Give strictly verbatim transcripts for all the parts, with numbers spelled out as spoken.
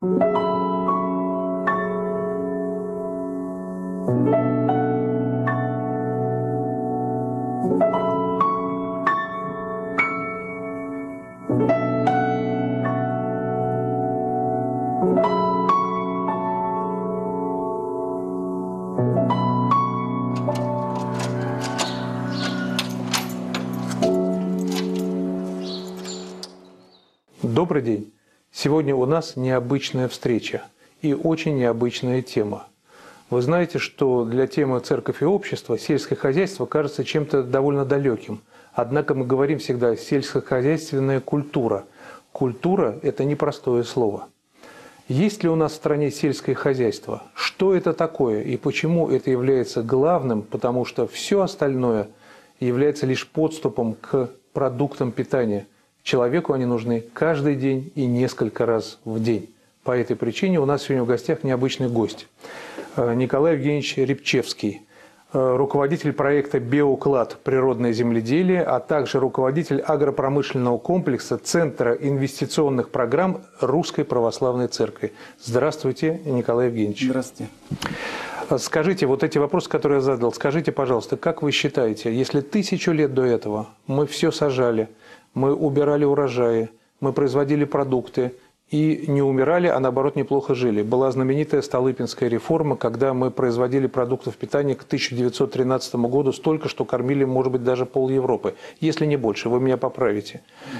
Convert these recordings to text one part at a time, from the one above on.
Добрый день! Сегодня у нас необычная встреча и очень необычная тема. Вы знаете, что для темы «Церковь и общество» сельское хозяйство кажется чем-то довольно далеким. Однако мы говорим всегда «сельскохозяйственная культура». Культура – это непростое слово. Есть ли у нас в стране сельское хозяйство? Что это такое и почему это является главным? Потому что все остальное является лишь подступом к продуктам питания. Человеку они нужны каждый день и несколько раз в день. По этой причине у нас сегодня в гостях необычный гость. Николай Евгеньевич Рябчевский, руководитель проекта «Биоуклад. Природное земледелие», а также руководитель агропромышленного комплекса Центра инвестиционных программ Русской Православной Церкви. Здравствуйте, Николай Евгеньевич. Здравствуйте. Скажите, вот эти вопросы, которые я задал, скажите, пожалуйста, как вы считаете, если тысячу лет до этого мы все сажали, мы убирали урожаи, мы производили продукты и не умирали, а наоборот неплохо жили. Была знаменитая Столыпинская реформа, когда мы производили продуктов питания к тысяча девятьсот тринадцатому году столько, что кормили, может быть, даже пол Европы, если не больше, вы меня поправите.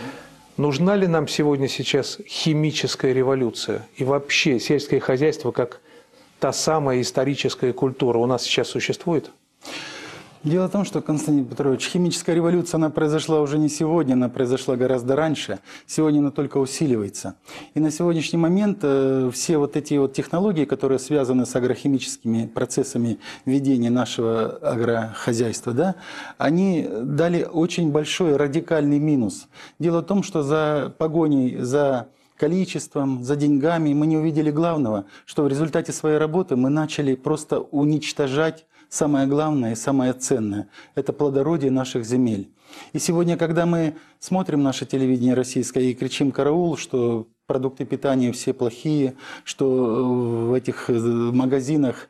Нужна ли нам сегодня сейчас химическая революция и вообще сельское хозяйство как та самая историческая культура у нас сейчас существует? Дело в том, что, Константин Петрович, химическая революция, она произошла уже не сегодня, она произошла гораздо раньше. Сегодня она только усиливается. И на сегодняшний момент э, все вот эти вот технологии, которые связаны с агрохимическими процессами ведения нашего агрохозяйства, да, они дали очень большой радикальный минус. Дело в том, что за погоней за количеством, за деньгами мы не увидели главного, что в результате своей работы мы начали просто уничтожать самое главное и самое ценное – это плодородие наших земель. И сегодня, когда мы смотрим наше телевидение российское и кричим «караул», что продукты питания все плохие, что в этих магазинах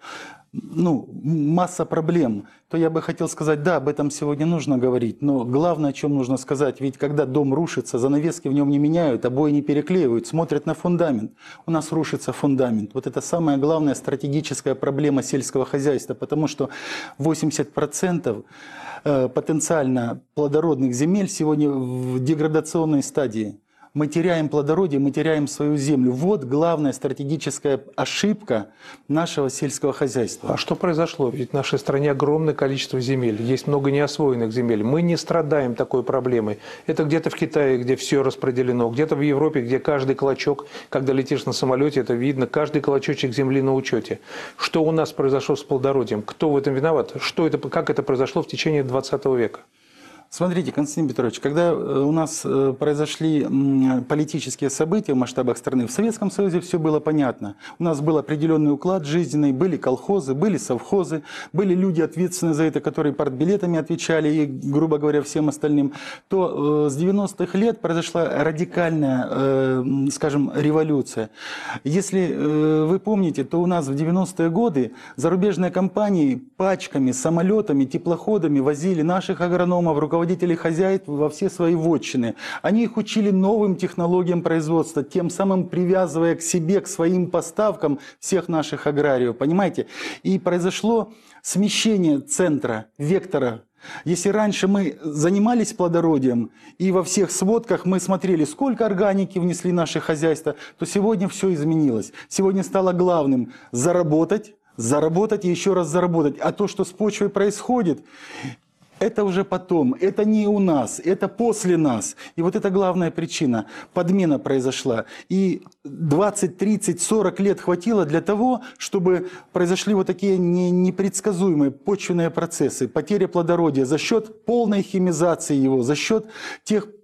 ну, масса проблем, то я бы хотел сказать, да, об этом сегодня нужно говорить, но главное, о чем нужно сказать, ведь когда дом рушится, занавески в нем не меняют, обои не переклеивают, смотрят на фундамент. У нас рушится фундамент. Вот это самая главная стратегическая проблема сельского хозяйства, потому что восемьдесят процентов потенциально плодородных земель сегодня в деградационной стадии. Мы теряем плодородие, мы теряем свою землю. Вот главная стратегическая ошибка нашего сельского хозяйства. А что произошло? Ведь в нашей стране огромное количество земель, есть много неосвоенных земель. Мы не страдаем такой проблемой. Это где-то в Китае, где все распределено, где-то в Европе, где каждый клочок, когда летишь на самолете, это видно, каждый клочочек земли на учете. Что у нас произошло с плодородием? Кто в этом виноват? Что это, как это произошло в течение двадцатого века? Смотрите, Константин Петрович, когда у нас произошли политические события в масштабах страны, в Советском Союзе все было понятно. У нас был определенный уклад жизненный, были колхозы, были совхозы, были люди ответственные за это, которые партбилетами отвечали и, грубо говоря, всем остальным. То с девяностых лет произошла радикальная, скажем, революция. Если вы помните, то у нас в девяностые годы зарубежные компании пачками, самолетами, теплоходами возили наших агрономов, руководителей хозяйств во все свои вотчины. Они их учили новым технологиям производства, тем самым привязывая к себе, к своим поставкам всех наших аграриев. Понимаете? И произошло смещение центра, вектора. Если раньше мы занимались плодородием, и во всех сводках мы смотрели, сколько органики внесли наши хозяйства, то сегодня все изменилось. Сегодня стало главным заработать, заработать и еще раз заработать. А то, что с почвой происходит, это уже потом, это не у нас, это после нас. И вот это главная причина. Подмена произошла. И двадцать, тридцать, сорок лет хватило для того, чтобы произошли вот такие непредсказуемые почвенные процессы. Потеря плодородия за счет полной химизации его, за счет тех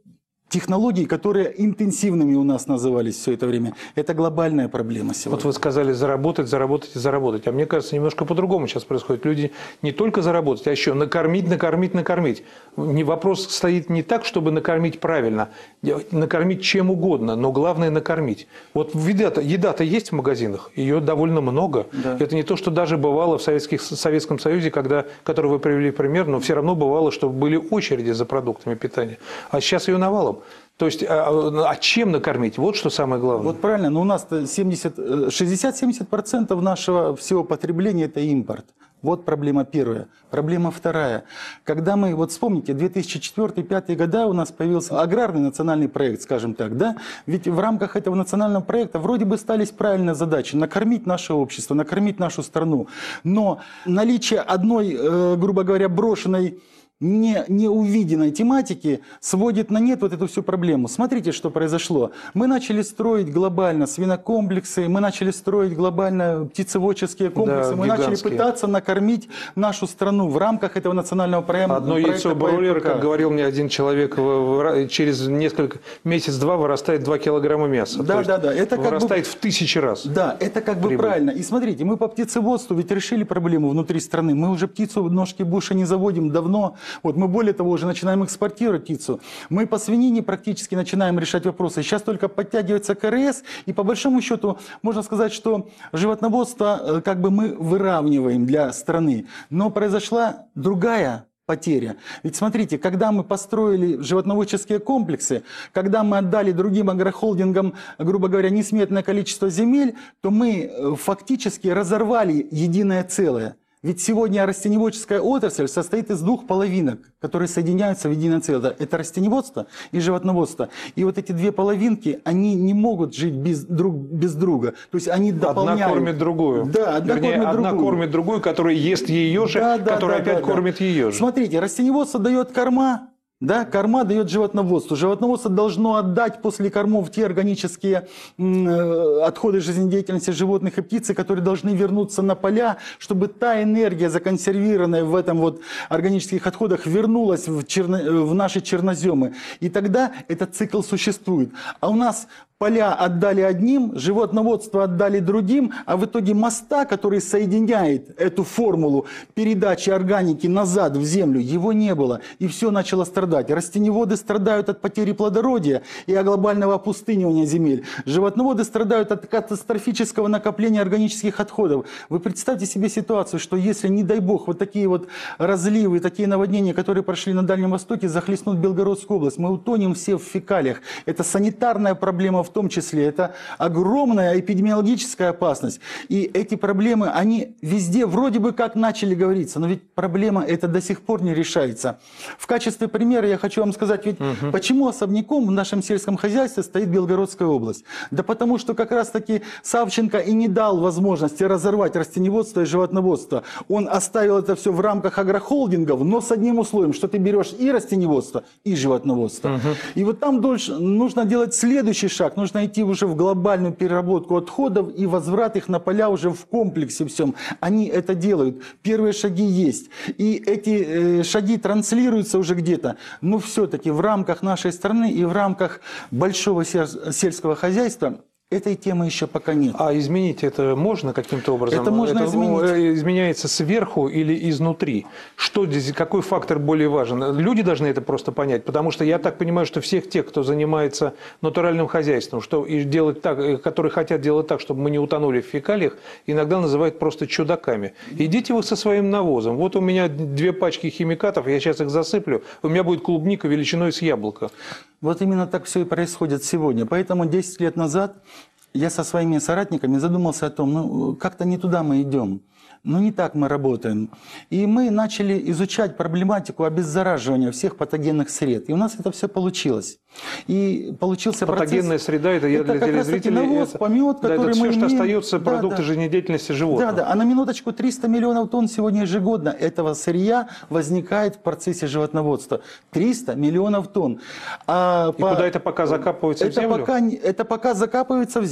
технологий, которые интенсивными у нас назывались все это время. Это глобальная проблема сегодня. Вот вы сказали заработать, заработать и заработать. А мне кажется, немножко по-другому сейчас происходит. Люди не только заработать, а еще накормить, накормить, накормить. Не, вопрос стоит не так, чтобы накормить правильно. Накормить чем угодно, но главное накормить. Вот еда-то, еда-то есть в магазинах, ее довольно много. Да. Это не то, что даже бывало в Советских, Советском Союзе, когда, который вы привели пример, но все равно бывало, что были очереди за продуктами питания. А сейчас ее навалом. То есть, а, а чем накормить? Вот что самое главное. Вот правильно, но у нас шестьдесят-семьдесят процентов нашего всего потребления – это импорт. Вот проблема первая. Проблема вторая. Когда мы, вот вспомните, две тысячи четвёртый — две тысячи пятый года у нас появился аграрный национальный проект, скажем так, да? Ведь в рамках этого национального проекта вроде бы ставились правильные задачи – накормить наше общество, накормить нашу страну. Но наличие одной, э, грубо говоря, брошенной, Не, неувиденной тематики сводит на нет вот эту всю проблему. Смотрите, что произошло. Мы начали строить глобально свинокомплексы, мы начали строить глобально птицеводческие комплексы, да, мы гигантские. Начали пытаться накормить нашу страну в рамках этого национального проекта. Одно яйцо бройлера, как говорил мне один человек, через несколько месяц-два вырастает два килограмма мяса. Да, да, да. Это вырастает как бы, в тысячи раз. Да, это как бы прибыль. Правильно. И смотрите, мы по птицеводству ведь решили проблему внутри страны. Мы уже птицу ножки Буша не заводим давно. Вот мы более того уже начинаем экспортировать птицу. Мы по свинине практически начинаем решать вопросы. Сейчас только подтягивается ка эр эс, и по большому счету можно сказать, что животноводство как бы мы выравниваем для страны. Но произошла другая потеря. Ведь смотрите, когда мы построили животноводческие комплексы, когда мы отдали другим агрохолдингам, грубо говоря, несметное количество земель, то мы фактически разорвали единое целое. Ведь сегодня растениеводческая отрасль состоит из двух половинок, которые соединяются в единое целое. Это растениеводство и животноводство. И вот эти две половинки, они не могут жить без друг, без друга. То есть они дополняют. Одна кормит другую. Да, одна Вернее, кормит одна другую. кормит другую, которая ест ее же, да, да, которая да, опять да, кормит да. ее же. Смотрите, растениеводство дает корма. Да, корма дает животноводству. Животноводство должно отдать после кормов те органические э, отходы жизнедеятельности животных и птицы, которые должны вернуться на поля, чтобы та энергия, законсервированная в этом вот органических отходах, вернулась в, черно, в наши черноземы. И тогда этот цикл существует. А у нас поля отдали одним, животноводство отдали другим, а в итоге моста, который соединяет эту формулу передачи органики назад в землю, его не было. И все начало страдать. Растениеводы страдают от потери плодородия и от глобального опустынивания земель. Животноводы страдают от катастрофического накопления органических отходов. Вы представьте себе ситуацию, что если, не дай бог, вот такие вот разливы, такие наводнения, которые прошли на Дальнем Востоке, захлестнут Белгородскую область, мы утонем все в фекалиях. Это санитарная проблема в том числе, это огромная эпидемиологическая опасность. И эти проблемы, они везде вроде бы как начали говориться, но ведь проблема эта до сих пор не решается. В качестве примера я хочу вам сказать, ведь угу. почему особняком в нашем сельском хозяйстве стоит Белгородская область? Да потому что как раз-таки Савченко и не дал возможности разорвать растениеводство и животноводство. Он оставил это все в рамках агрохолдингов, но с одним условием, что ты берешь и растениеводство, и животноводство. Угу. И вот там дольше нужно делать следующий шаг. Нужно идти уже в глобальную переработку отходов и возврат их на поля уже в комплексе всем. Они это делают. Первые шаги есть. И эти э, шаги транслируются уже где-то. Но все-таки в рамках нашей страны и в рамках большого сельского хозяйства этой темы еще пока нет. А изменить это можно каким-то образом? Это можно это изменить. Изменяется сверху или изнутри? Что здесь, какой фактор более важен? Люди должны это просто понять, потому что я так понимаю, что всех тех, кто занимается натуральным хозяйством, что и делать так, которые хотят делать так, чтобы мы не утонули в фекалиях, иногда называют просто чудаками. Идите вы со своим навозом. Вот у меня две пачки химикатов, я сейчас их засыплю, у меня будет клубника величиной с яблоко. Вот именно так все и происходит сегодня. Поэтому десять лет назад я со своими соратниками задумался о том, ну как-то не туда мы идем. Но не так мы работаем. И мы начали изучать проблематику обеззараживания всех патогенных сред. И у нас это все получилось. И получился патогенная процесс... среда, это я это для телезрителей. Навоз, это, помет, да, который это мы все, имеем. что остается да, продукты да. жизнедеятельности животных. Да, да. А на минуточку триста миллионов тонн сегодня ежегодно этого сырья возникает в процессе животноводства. триста миллионов тонн. А И по... куда это пока закапывается это в землю? Пока, это пока закапывается в землю.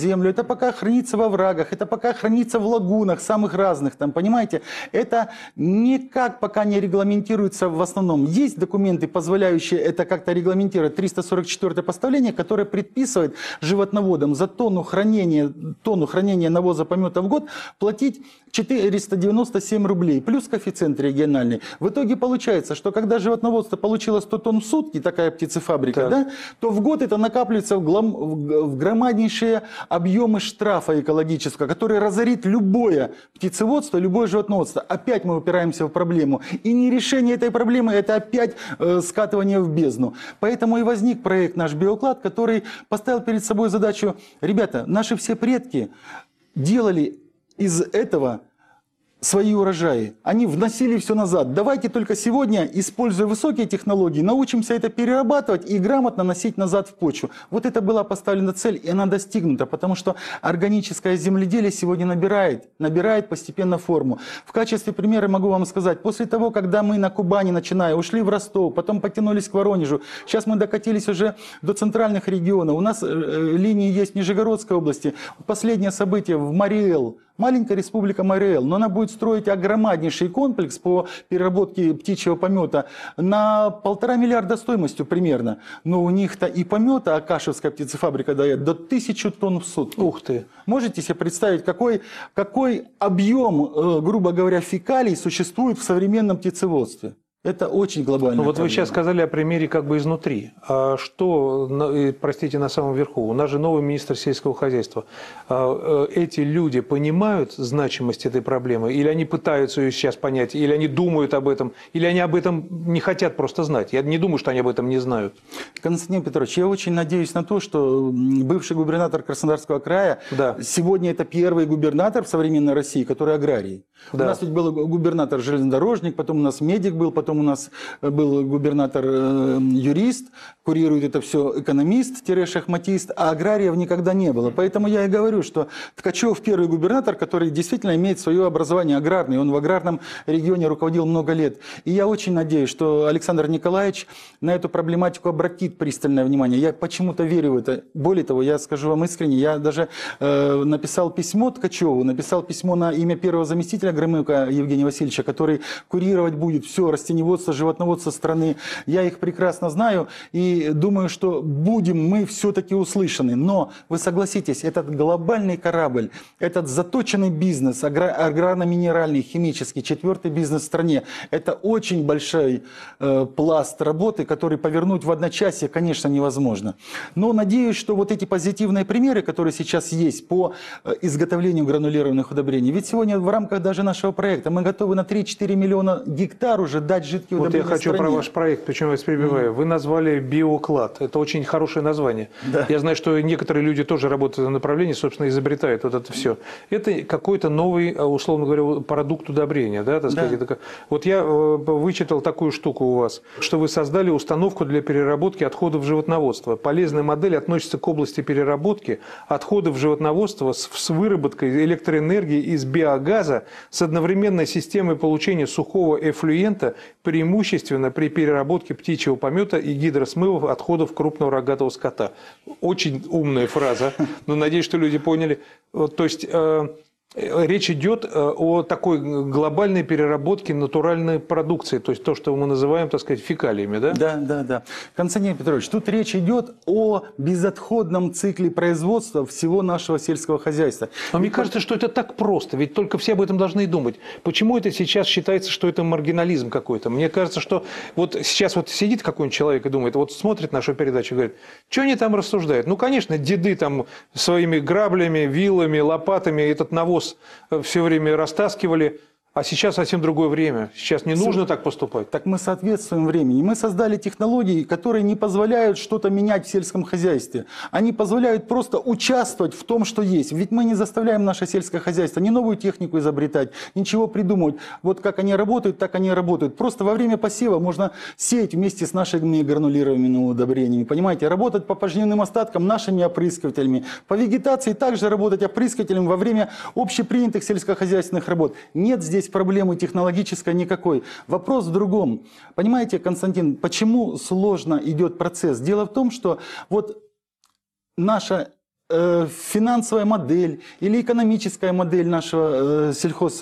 землю, это пока хранится во врагах, это пока хранится в лагунах самых разных, там, понимаете? Это никак пока не регламентируется в основном. Есть документы, позволяющие это как-то регламентировать. триста сорок четвёртое постановление, которое предписывает животноводам за тонну хранения, тонну хранения навоза помета в год платить четыреста девяносто семь рублей, плюс коэффициент региональный. В итоге получается, что когда животноводство получило сто тонн в сутки, такая птицефабрика, да, то в год это накапливается в, глом, в, в громаднейшие объемы штрафа экологического, который разорит любое птицеводство, любое животноводство. Опять мы упираемся в проблему. И не решение этой проблемы, это опять э, скатывание в бездну. Поэтому и возник проект «Наш биоуклад», который поставил перед собой задачу: ребята, наши все предки делали из этого свои урожаи. Они вносили все назад. Давайте только сегодня, используя высокие технологии, научимся это перерабатывать и грамотно носить назад в почву. Вот это была поставлена цель, и она достигнута, потому что органическое земледелие сегодня набирает, набирает постепенно форму. В качестве примера могу вам сказать, после того, когда мы на Кубани, начиная, ушли в Ростов, потом потянулись к Воронежу, сейчас мы докатились уже до центральных регионов. У нас э, линии есть в Нижегородской области. Последнее событие в Мариэл. Маленькая республика Мариэл, но она будет строить огромнейший комплекс по переработке птичьего помета на полтора миллиарда стоимостью примерно. Но у них-то и помета Акашевская птицефабрика дает до тысячи тонн в сутки. Ух ты! Можете себе представить, какой, какой объем, грубо говоря, фекалий существует в современном птицеводстве? Это очень глобально. Ну, вот проблема. Вы сейчас сказали о примере как бы изнутри. А что, простите, на самом верху? У нас же новый министр сельского хозяйства. Эти люди понимают значимость этой проблемы? Или они пытаются ее сейчас понять? Или они думают об этом? Или они об этом не хотят просто знать? Я не думаю, что они об этом не знают. Константин Петрович, я очень надеюсь на то, что бывший губернатор Краснодарского края, да, сегодня это первый губернатор в современной России, который аграрий. Да. У нас ведь был губернатор железнодорожник, потом у нас медик был, потом у нас был губернатор-юрист, курирует это все экономист-шахматист, а аграриев никогда не было. Поэтому я и говорю, что Ткачев первый губернатор, который действительно имеет свое образование аграрное, он в аграрном регионе руководил много лет. И я очень надеюсь, что Александр Николаевич на эту проблематику обратит пристальное внимание. Я почему-то верю в это. Более того, я скажу вам искренне, я даже э, написал письмо Ткачеву, написал письмо на имя первого заместителя Громыка Евгения Васильевича, который курировать будет все растениеводство, животноводство страны. Я их прекрасно знаю и думаю, что будем мы все-таки услышаны. Но вы согласитесь, этот глобальный корабль, этот заточенный бизнес, аграрно-минеральный, химический, четвертый бизнес в стране, это очень большой э, пласт работы, который повернуть в одночасье, конечно, невозможно. Но надеюсь, что вот эти позитивные примеры, которые сейчас есть по э, изготовлению гранулированных удобрений, ведь сегодня в рамках даже нашего проекта мы готовы на три-четыре миллиона гектар уже дать жидкие удобрения. Вот я хочу про ваш проект, почему я вас перебиваю. Mm-hmm. Вы назвали биоуклад. Это очень хорошее название. Да. Я знаю, что некоторые люди тоже работают в этом направлении, собственно, изобретают вот это все. Это какой-то новый, условно говоря, продукт удобрения. Да, так сказать. Да. Вот я вычитал такую штуку у вас, что вы создали установку для переработки отходов животноводства. Полезная модель относится к области переработки отходов животноводства с, с выработкой электроэнергии из биогаза с одновременной системой получения сухого эффлюента, преимущественно при переработке птичьего помета и гидросмывов отходов крупного рогатого скота. Очень умная фраза, но надеюсь, что люди поняли. То есть э, речь идет о такой глобальной переработке натуральной продукции, то есть то, что мы называем, так сказать, фекалиями, да? Да, да, да. Константин Петрович, тут речь идет о безотходном цикле производства всего нашего сельского хозяйства. Но мне кажется, что это так просто, ведь только все об этом должны думать. Почему это сейчас считается, что это маргинализм какой-то? Мне кажется, что вот сейчас вот сидит какой-нибудь человек и думает, вот смотрит нашу передачу и говорит, что они там рассуждают? Ну, конечно, деды там своими граблями, вилами, лопатами этот навоз все время растаскивали, а сейчас совсем другое время. Сейчас не нужно так поступать. Так мы соответствуем времени. Мы создали технологии, которые не позволяют что-то менять в сельском хозяйстве. Они позволяют просто участвовать в том, что есть. Ведь мы не заставляем наше сельское хозяйство ни новую технику изобретать, ничего придумывать. Вот как они работают, так они работают. Просто во время посева можно сеять вместе с нашими гранулированными удобрениями. Понимаете, работать по пожнивным остаткам нашими опрыскивателями. По вегетации также работать опрыскивателем во время общепринятых сельскохозяйственных работ. Нет здесь проблемы технологической никакой. Вопрос в другом. Понимаете, Константин, почему сложно идет процесс? Дело в том, что вот наша финансовая модель или экономическая модель нашего сельхоз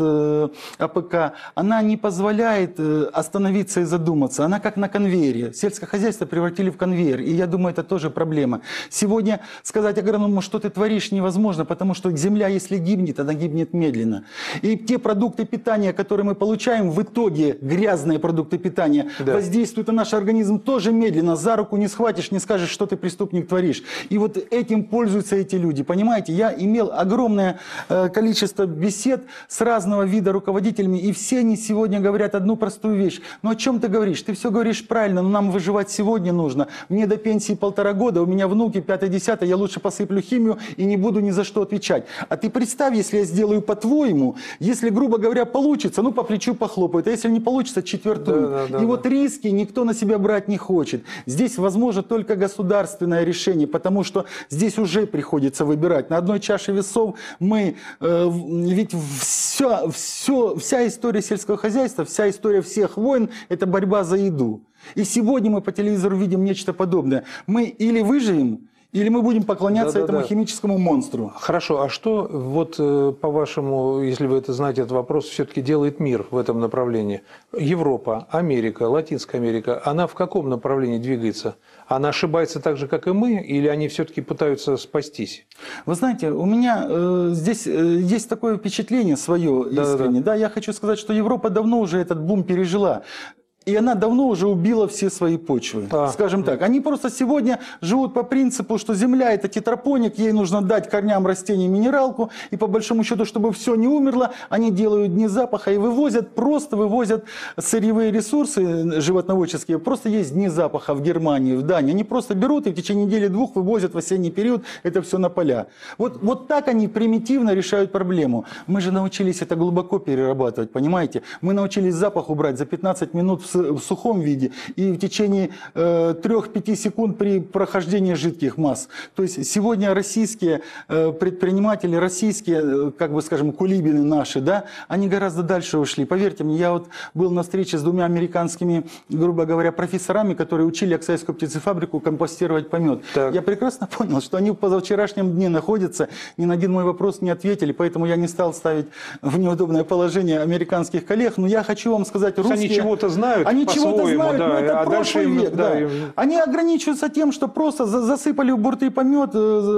АПК, она не позволяет остановиться и задуматься. Она как на конвейере. Сельское хозяйство превратили в конвейер. И я думаю, это тоже проблема. Сегодня сказать агроному, что ты творишь, невозможно, потому что земля, если гибнет, она гибнет медленно. И те продукты питания, которые мы получаем, в итоге грязные продукты питания, да, воздействуют на наш организм тоже медленно. За руку не схватишь, не скажешь, что ты, преступник, творишь. И вот этим пользуются эти люди, понимаете? Я имел огромное э, количество бесед с разного вида руководителями, и все они сегодня говорят одну простую вещь. Ну о чем ты говоришь? Ты все говоришь правильно, но нам выживать сегодня нужно. Мне до пенсии полтора года, у меня внуки пятое-десятое, я лучше посыплю химию и не буду ни за что отвечать. А ты представь, если я сделаю по-твоему, если, грубо говоря, получится, ну по плечу похлопают, а если не получится, четвертую. Да, да, да, и да. Вот риски никто на себя брать не хочет. Здесь возможно только государственное решение, потому что здесь уже приходится приходится выбирать. На одной чаше весов мы, э, ведь все, все, вся история сельского хозяйства, вся история всех войн – это борьба за еду. И сегодня мы по телевизору видим нечто подобное. Мы или выживем, или мы будем поклоняться да, да, этому да. химическому монстру. Хорошо, а что, вот по-вашему, если вы это знаете, этот вопрос все-таки делает мир в этом направлении? Европа, Америка, Латинская Америка, она в каком направлении двигается? Она ошибается так же, как и мы, или они все-таки пытаются спастись? Вы знаете, у меня э, здесь э, есть такое впечатление свое да, искреннее. Да, да. Да, я хочу сказать, что Европа давно уже этот бум пережила. И она давно уже убила все свои почвы, а, скажем так. Они просто сегодня живут по принципу, что земля – это тетрапоник, ей нужно дать корням растений минералку, и по большому счету, чтобы все не умерло, они делают дни запаха и вывозят, просто вывозят сырьевые ресурсы животноводческие, просто есть дни запаха в Германии, в Дании. Они просто берут и в течение недели-двух вывозят в осенний период это все на поля. Вот, вот так они примитивно решают проблему. Мы же научились это глубоко перерабатывать, понимаете? Мы научились запах убрать за пятнадцать минут в в сухом виде и в течение э, трёх-пяти секунд при прохождении жидких масс. То есть сегодня российские э, предприниматели, российские, э, как бы скажем, кулибины наши, да, они гораздо дальше ушли. Поверьте мне, я вот был на встрече с двумя американскими, грубо говоря, профессорами, которые учили Аксайскую птицефабрику компостировать помет. Так. Я прекрасно понял, что они в позавчерашнем дне находятся, ни на один мой вопрос не ответили, поэтому я не стал ставить в неудобное положение американских коллег. Но я хочу вам сказать, русские... Они чего-то знают. Они чего-то знают, да, но это а прошлый век. Да, да. Им... Они ограничиваются тем, что просто засыпали в бурты помет,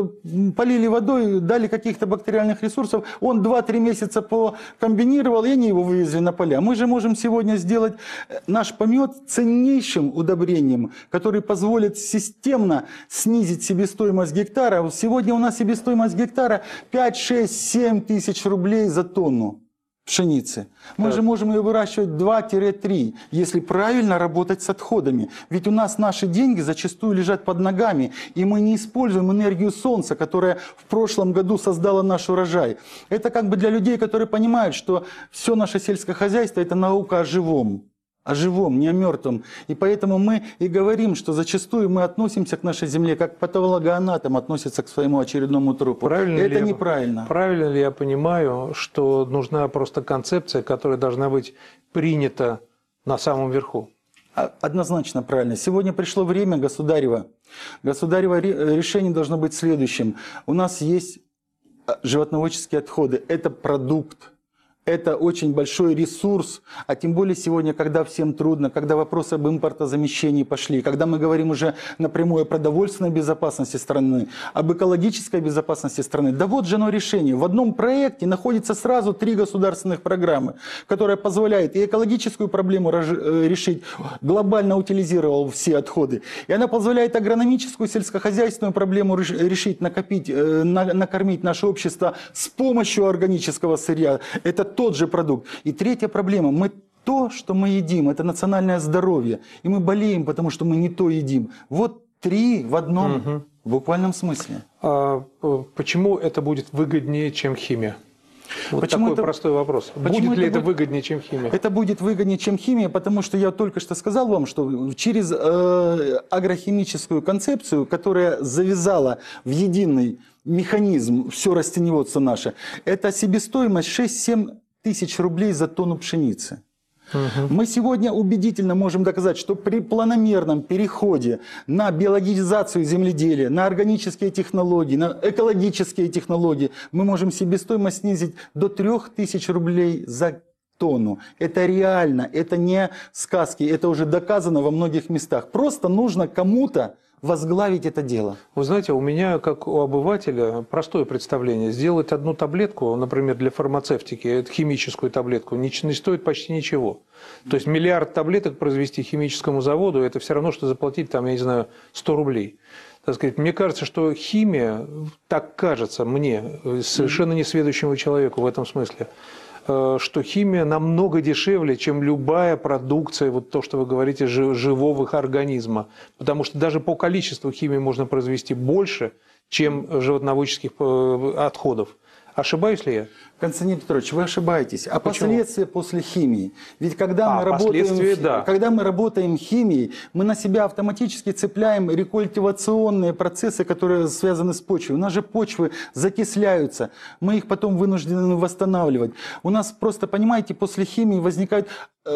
полили водой, дали каких-то бактериальных ресурсов. Он два-три месяца покомбинировал, и они его вывезли на поля. Мы же можем сегодня сделать наш помет ценнейшим удобрением, который позволит системно снизить себестоимость гектара. Сегодня у нас себестоимость гектара пять, шесть, семь тысяч рублей за тонну пшеницы. Мы так. же можем ее выращивать два-три, если правильно работать с отходами. Ведь у нас наши деньги зачастую лежат под ногами, и мы не используем энергию солнца, которая в прошлом году создала наш урожай. Это как бы для людей, которые понимают, что все наше сельское хозяйство – это наука о живом. О живом, не о мертвом. И поэтому мы и говорим, что зачастую мы относимся к нашей земле, как патологоанатом относится к своему очередному трупу. Правильно Это ли неправильно. Я, правильно ли я понимаю, что нужна просто концепция, которая должна быть принята на самом верху? Однозначно правильно. Сегодня пришло время государева. Государево решение должно быть следующим. У нас есть животноводческие отходы. Это продукт. Это очень большой ресурс, а тем более сегодня, когда всем трудно, когда вопросы об импортозамещении пошли, когда мы говорим уже напрямую о продовольственной безопасности страны, об экологической безопасности страны. Да вот же оно решение. В одном проекте находится сразу три государственных программы, которые позволяют и экологическую проблему решить, глобально утилизировал все отходы, и она позволяет агрономическую, сельскохозяйственную проблему решить, накопить, накормить наше общество с помощью органического сырья. Это тот же продукт. И третья проблема. Мы то, что мы едим, это национальное здоровье. И мы болеем, потому что мы не то едим. Вот три в одном угу. в буквальном смысле. А почему это будет выгоднее, чем химия? Вот почему такой это, простой вопрос. Будет ли это, это выгоднее, чем химия? Это будет выгоднее, чем химия, потому что я только что сказал вам, что через э, агрохимическую концепцию, которая завязала в единый механизм все растеневодство наше, это себестоимость шесть-семь тысяч рублей за тонну пшеницы. Угу. Мы сегодня убедительно можем доказать, что при планомерном переходе на биологизацию земледелия, на органические технологии, на экологические технологии, мы можем себестоимость снизить до трёх тысяч рублей за тонну. Это реально, это не сказки, это уже доказано во многих местах. Просто нужно кому-то возглавить это дело. Вы знаете, у меня, как у обывателя, простое представление. Сделать одну таблетку, например, для фармацевтики, это химическую таблетку, не, не стоит почти ничего. То есть миллиард таблеток произвести химическому заводу, это все равно, что заплатить, там, я не знаю, сто рублей. Так сказать, мне кажется, что химия, так кажется мне, совершенно несведущему человеку в этом смысле, что химия намного дешевле, чем любая продукция, вот то, что вы говорите, живого организма. Потому что даже по количеству химии можно произвести больше, чем животноводческих отходов. Ошибаюсь ли я? Константин Петрович, вы ошибаетесь. А Почему? Последствия после химии? Ведь когда, а, мы работаем, да. когда мы работаем химией, мы на себя автоматически цепляем рекультивационные процессы, которые связаны с почвой. У нас же почвы закисляются, мы их потом вынуждены восстанавливать. У нас просто, понимаете, после химии возникают...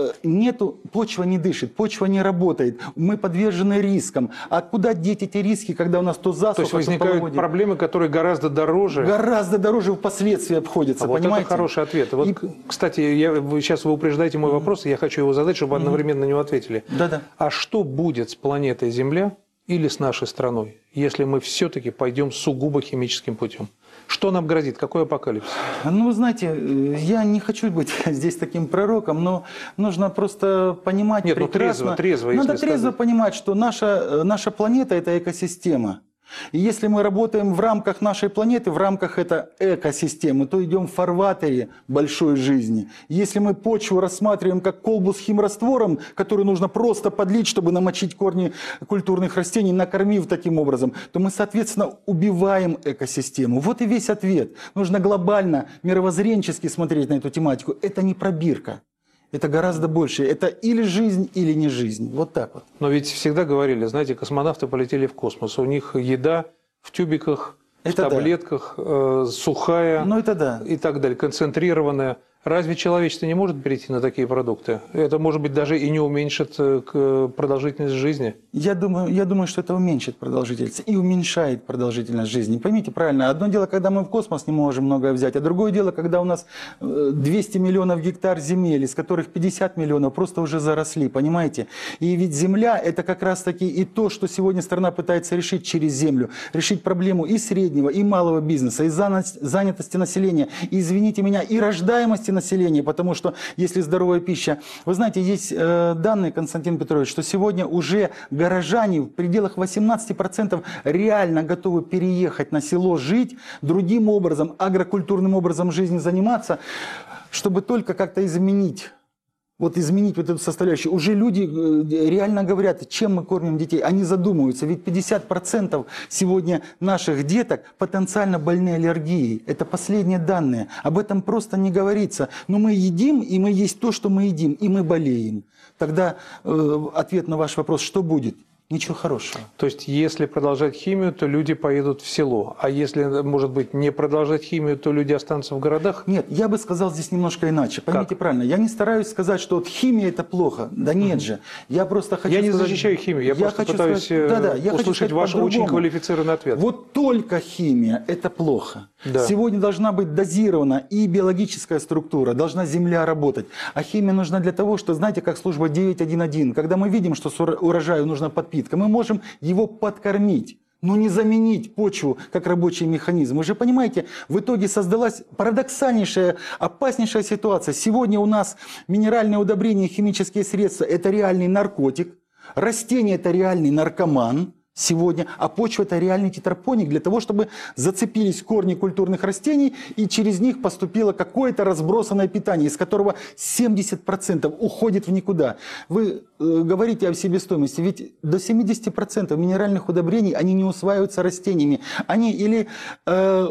Нету, почва не дышит, почва не работает, мы подвержены рискам. А куда деть эти риски, когда у нас то засуха, то есть возникают половодье? Проблемы, которые гораздо дороже. Гораздо дороже впоследствии обходятся. А вот понимаете? это хороший ответ. Вот, и... Кстати, я, вы, сейчас вы упреждаете мой вопрос, и я хочу его задать, чтобы одновременно на него ответили. Да-да. А что будет с планетой Земля или с нашей страной, если мы все-таки пойдем сугубо химическим путем? Что нам грозит? Какой апокалипсис? Ну, вы знаете, я не хочу быть здесь таким пророком, но нужно просто понимать Нет, прекрасно... ну трезво, трезво. Надо если трезво сказать. понимать, что наша, наша планета – это экосистема. И если мы работаем в рамках нашей планеты, в рамках этой экосистемы, то идем в фарватере большой жизни. Если мы почву рассматриваем как колбу с химраствором, который нужно просто подлить, чтобы намочить корни культурных растений, накормив таким образом, то мы, соответственно, убиваем экосистему. Вот и весь ответ. Нужно глобально, мировоззренчески смотреть на эту тематику. Это не пробирка. Это гораздо больше. Это или жизнь, или не жизнь. Вот так вот. Но ведь всегда говорили, знаете, космонавты полетели в космос. У них еда в тюбиках, это в таблетках, да. э, сухая ну, это да. и так далее, концентрированная. Разве человечество не может перейти на такие продукты? Это, может быть, даже и не уменьшит продолжительность жизни? Я думаю, я думаю, что это уменьшит продолжительность и уменьшает продолжительность жизни. Поймите правильно, одно дело, когда мы в космос не можем многое взять, а другое дело, когда у нас двести миллионов гектар земель, из которых пятьдесят миллионов просто уже заросли, понимаете? И ведь земля – это как раз-таки и то, что сегодня страна пытается решить через землю. Решить проблему и среднего, и малого бизнеса, и занятости населения, и, извините меня, и рождаемости населения, потому что если здоровая пища... Вы знаете, есть э, данные, Константин Петрович, что сегодня уже горожане в пределах восемнадцати процентов реально готовы переехать на село, жить другим образом, агрокультурным образом жизни заниматься, чтобы только как-то изменить... Вот изменить вот эту составляющую. Уже люди реально говорят, чем мы кормим детей. Они задумываются. Ведь пятьдесят процентов сегодня наших деток потенциально больны аллергией. Это последние данные. Об этом просто не говорится. Но мы едим, и мы есть то, что мы едим, и мы болеем. Тогда э, ответ на ваш вопрос, что будет? Ничего хорошего. То есть, если продолжать химию, то люди поедут в село. А если, может быть, не продолжать химию, то люди останутся в городах? Нет, я бы сказал здесь немножко иначе. Поймите как? Правильно. Я не стараюсь сказать, что вот химия – это плохо. Да нет же. Я просто хочу Я сказать... не защищаю химию. Я, я просто хочу пытаюсь сказать... да, да, я услышать ваш очень квалифицированный ответ. Вот только химия – это плохо. Да. Сегодня должна быть дозирована и биологическая структура, должна земля работать. А химия нужна для того, что, знаете, как служба девять один один. Когда мы видим, что урожаю нужна подпитка, мы можем его подкормить, но не заменить почву как рабочий механизм. Вы же понимаете, в итоге создалась парадоксальнейшая, опаснейшая ситуация. Сегодня у нас минеральные удобрения, химические средства – это реальный наркотик, растение – это реальный наркоман. Сегодня, а почва – это реальный тетрапоник для того, чтобы зацепились корни культурных растений и через них поступило какое-то разбросанное питание, из которого семьдесят процентов уходит в никуда. Вы э, говорите о себестоимости, ведь до семидесяти процентов минеральных удобрений, они не усваиваются растениями. Они или... Э,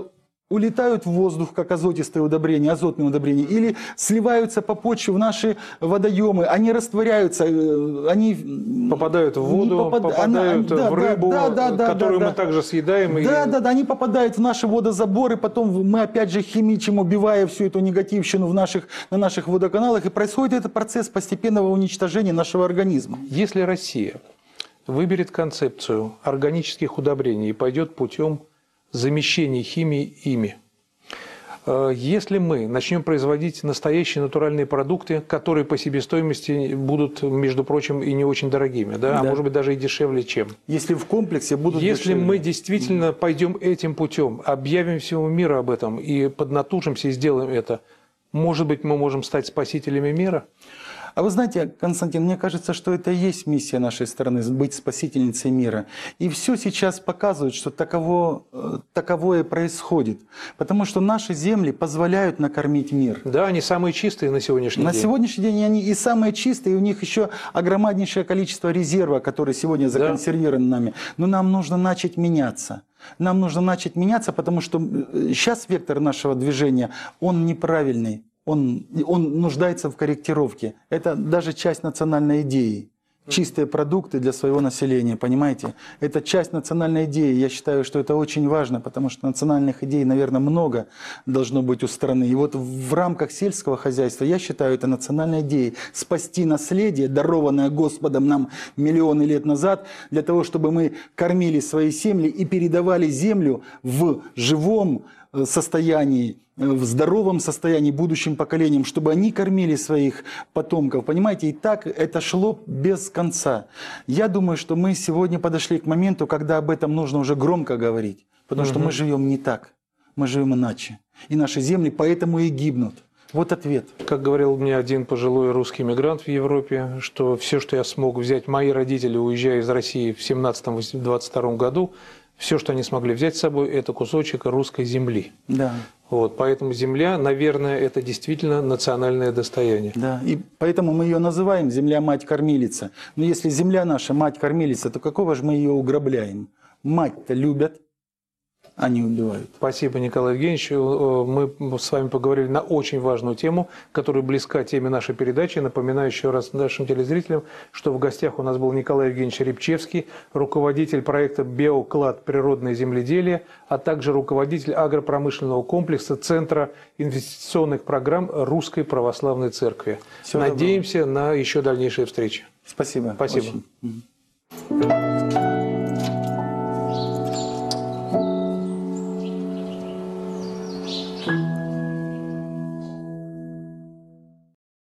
улетают в воздух, как азотистые удобрения, азотные удобрения, или сливаются по почве в наши водоемы, они растворяются, они попадают в воду, попад... попадают она... в рыбу, да, да, да, которую да, мы да. также съедаем. Да, и... да, да, они попадают в наши водозаборы, потом мы опять же химичим, убивая всю эту негативщину в наших, на наших водоканалах, и происходит этот процесс постепенного уничтожения нашего организма. Если Россия выберет концепцию органических удобрений и пойдет путем замещения химии ими, если мы начнем производить настоящие натуральные продукты, которые по себестоимости будут, между прочим, и не очень дорогими, да, да. а может быть даже и дешевле, чем. Если в комплексе будут Если дешевле. мы действительно пойдем этим путем, объявим всему миру об этом и поднатужимся и сделаем это, может быть, мы можем стать спасителями мира? А вы знаете, Константин, мне кажется, что это и есть миссия нашей страны – быть спасительницей мира. И все сейчас показывает, что таково, таковое происходит. Потому что наши земли позволяют накормить мир. Да, они самые чистые на сегодняшний на день. На сегодняшний день они и самые чистые, и у них еще огромнейшее количество резерва, который сегодня законсервирован да. нами. Но нам нужно начать меняться. Нам нужно начать меняться, потому что сейчас вектор нашего движения, он неправильный. Он, он нуждается в корректировке. Это даже часть национальной идеи. Чистые продукты для своего населения, понимаете? Это часть национальной идеи. Я считаю, что это очень важно, потому что национальных идей, наверное, много должно быть у страны. И вот в рамках сельского хозяйства, я считаю, это национальной идеей. Спасти наследие, дарованное Господом нам миллионы лет назад, для того, чтобы мы кормили свои земли и передавали землю в живом состоянии, в здоровом состоянии будущим поколениям, чтобы они кормили своих потомков. Понимаете, и так это шло без конца. Я думаю, что мы сегодня подошли к моменту, когда об этом нужно уже громко говорить. Потому угу. что мы живем не так. Мы живем иначе. И наши земли поэтому и гибнут. Вот ответ. Как говорил мне один пожилой русский мигрант в Европе, что все, что я смог взять, мои родители, уезжая из России в семнадцатом-двадцать втором году, все, что они смогли взять с собой, это кусочек русской земли. Да. Вот, поэтому земля, наверное, это действительно национальное достояние. Да, и поэтому мы ее называем земля-мать-кормилица. Но если земля наша мать-кормилица, то какого же мы ее уграбляем? Мать-то любят, они убивают. Спасибо, Николай Евгеньевич. Мы с вами поговорили на очень важную тему, которая близка теме нашей передачи. Напоминаю еще раз нашим телезрителям, что в гостях у нас был Николай Евгеньевич Рябчевский, руководитель проекта «Биоклад. Природное земледелие», а также руководитель агропромышленного комплекса Центра инвестиционных программ Русской Православной Церкви. Всего Надеемся доброго. на еще дальнейшие встречи. Спасибо. Спасибо. Очень.